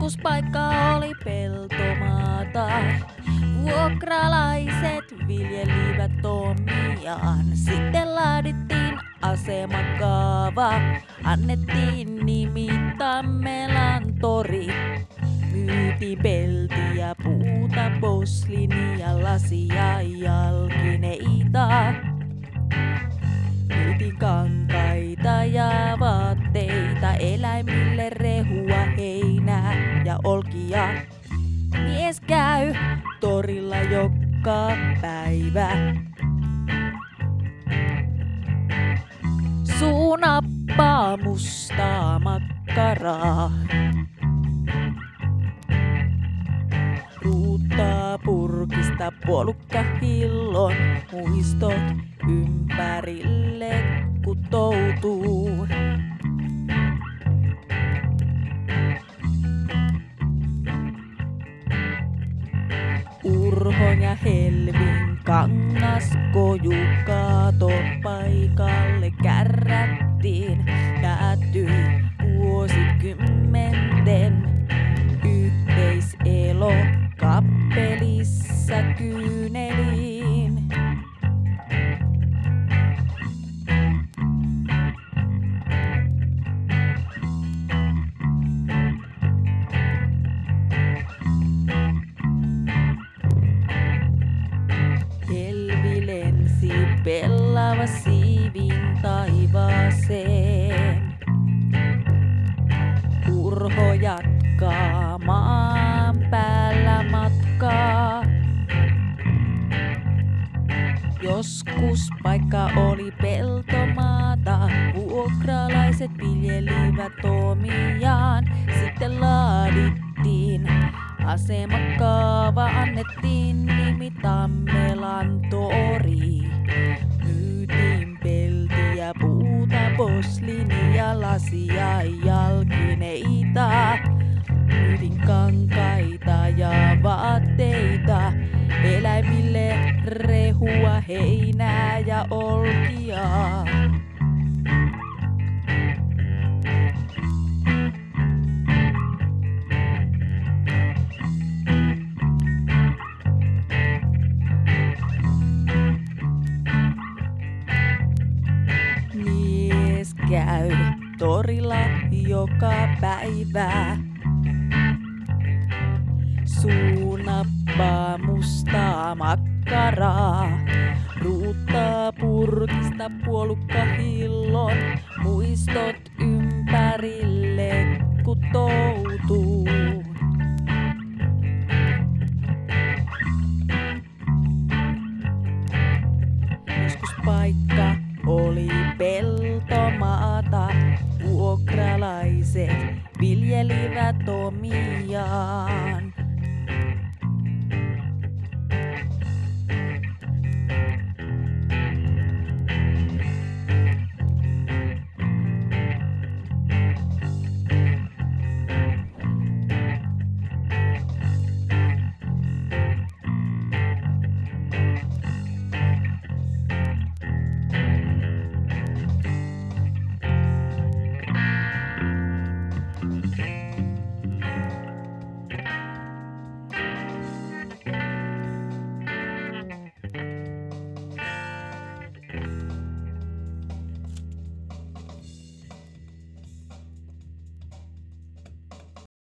Joskus paikka oli peltomaata. Vuokralaiset viljelivät omiaan. Sitten laadittiin asemakaava. Annettiin nimi Tammelan tori. Myytiin peltiä, puuta, posliinia, lasia, jalkineita. Myytiin kankaita ja vaatteita, eläimille rehua, heinää ja olkia. Mies käy torilla joka päivä. Suu nappaa mustaa makkaraa. Ruuttaa purkista puolukkahillon, muistot ympärille kutoutuu. Urhon ja Helvin kangaskoju kaatopaikalle kärrättiin. Päättyi vuosikymmenten yhteiselo kappelissa kyyneliin. Helvi lensi pellava siivin taivaaseen. Urho jatkaa maan päällä matkaa. Joskus paikka oli peltomaata. Vuokralaiset viljelivät omiaan. Sitten laadittiin asemakaava. Annettiin nimi Tammelan tori. Myytiin peltiä, puuta, posliinia, lasia, jalkineita. Myytiin kankaita ja vaatteita, eläimille rehua, heinää ja olkia. Mies käy torilla joka päivä. Suu nappaa mustaa makkaraa. Ruuttaa purkista puolukkahillon. Muistot ympärille kutoutuu. Joskus paikka oli peltomaata. Vuokralaiset viljelivät omiaan.